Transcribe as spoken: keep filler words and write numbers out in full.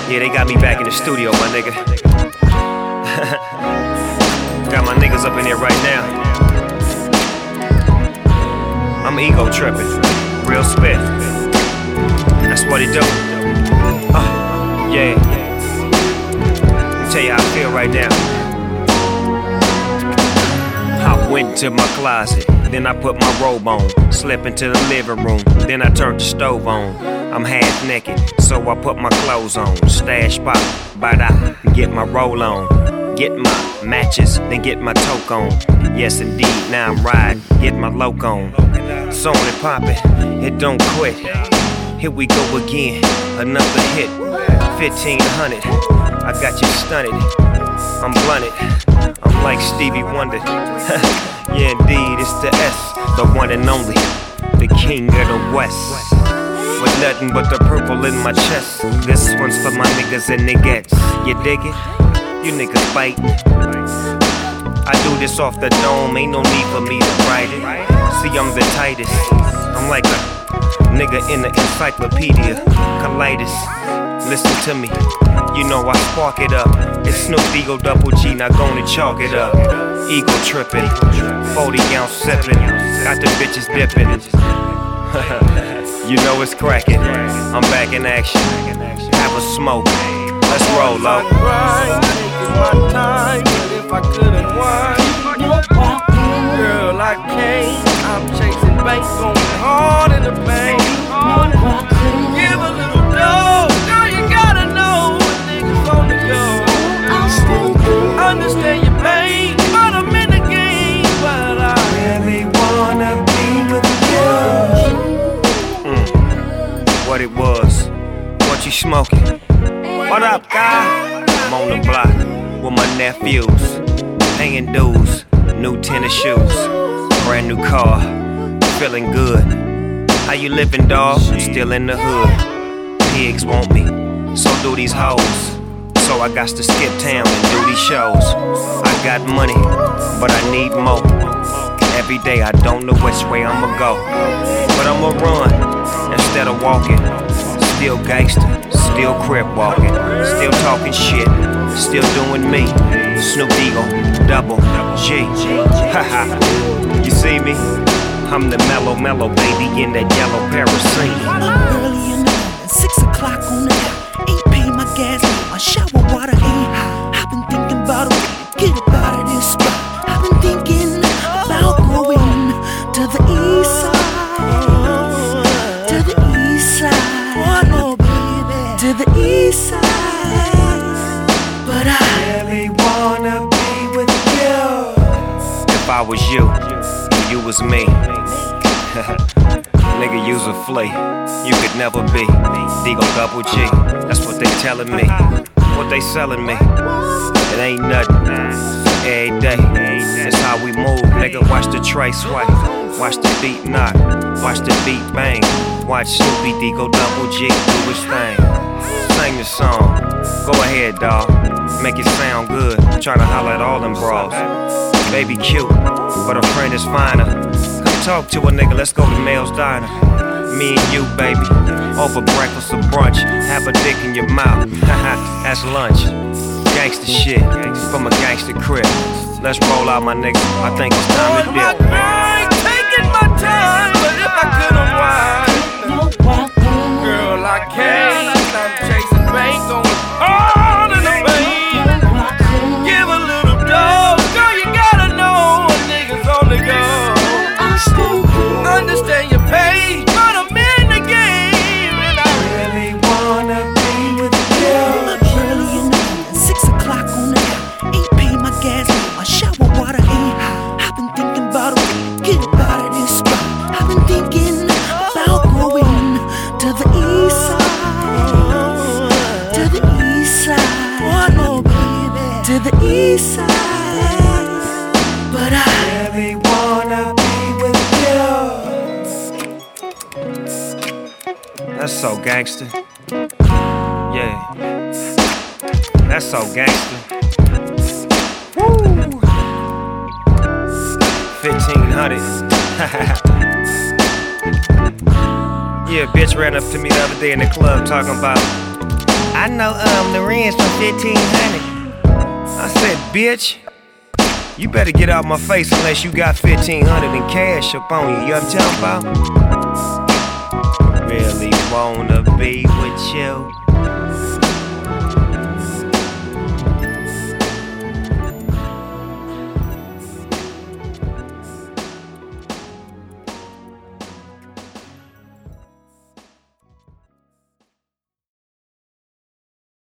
Yeah, they got me back in the studio, my nigga. Got my niggas up in there right now. I'm ego tripping, real spit. That's what it do. Uh, yeah. Let me tell you how I feel right now. I went to my closet, then I put my robe on. Slept into the living room, then I turned the stove on. I'm half naked, so I put my clothes on. Stash pop, but I get my roll on. Get my matches, then get my toke on. Yes indeed, now I'm riding, get my loc on. Song and poppin', it don't quit. Here we go again, another hit. fifteen hundred, I got you stunted. I'm blunted, I'm like Stevie Wonder. Yeah indeed, it's the S, the one and only, the king of the West. With nothing but the purple in my chest. This one's for my niggas and niggas. You dig it? You niggas biting. I do this off the dome, ain't no need for me to write it. See, I'm the tightest. I'm like a nigga in the encyclopedia. Colitis, listen to me. You know I spark it up. It's Snoop Eagle Double G, not gonna chalk it up. Ego tripping, forty ounce sipping. Got the bitches dipping. You know it's cracking. I'm back in action. Have a smoke. Let's roll up. Taking my time, but if I couldn't whine, girl, I can't. I'm chasing bank, going hard in the bank. Give a little dough, girl, you gotta know when niggas on the go. Understand your pain, but I'm in the game. But I really wanna be with you. Mm. What it was? What you smoking? What up, guy? I'm on the block with my nephews, paying dues, new tennis shoes, brand new car, feeling good. How you living, dawg? Still in the hood. Pigs want me, so do these hoes. So I got to skip town and do these shows. I got money, but I need more. Every day I don't know which way I'ma go, but I'ma run instead of walking. Still gangster, still crib walking, still talking shit, still doing me. Snoop Eagle, Double G. Haha, you see me? I'm the mellow, mellow baby in that yellow parasite. Up early in the morning, six o'clock on the dot. Ain't paid my gas, my shower water ain't hot. I've been thinking about a way to get up out of this spot. I've been thinking about going to the east side, to the east side. Oh, baby, to the east side. But I really wanna be with you. If I was you, you was me. Nigga, you's a flea. You could never be Digo Double G. That's what they telling me. What they selling me. It ain't nothing. Every day, it's how we move. Nigga, watch the tray swipe. Watch the beat knock. Watch the beat bang. Watch Snoopy Digo Double G do his thing. Sing the song. Go ahead, dawg. Make it sound good. Tryna holler at all them bras. Baby cute, but her friend is finer. Come talk to a nigga, let's go to Mel's Diner. Me and you, baby, over breakfast or brunch. Have a dick in your mouth, haha, that's lunch. Gangsta shit, from a gangsta crib. Let's roll out, my nigga, I think it's time to dip. I ain't taking my time, but if I couldn't whine, girl, I can't. I'm chasing bank, going hard in the bank. Give a little dough, girl, you gotta know when niggas on the go. Understand your pain, but I'm in the game, and I really wanna be with you. up early in the morning, six o'clock on the dot. Ain't paid my gas, my shower water ain't hot. I've been thinking about a way to get up out of this spot. I've been thinking about going to the east side, to the east side. Oh, baby, to the east side. But I really wanna be with you. That's so gangster. Yeah. That's so gangster. Woo. fifteen hundred. Yeah, bitch ran up to me the other day in the club talking about I know um the rent's from fifteen hundred. I said, bitch, you better get out my face unless you got fifteen hundred in cash up on you. You know what I'm talking about? Really wanna be with you.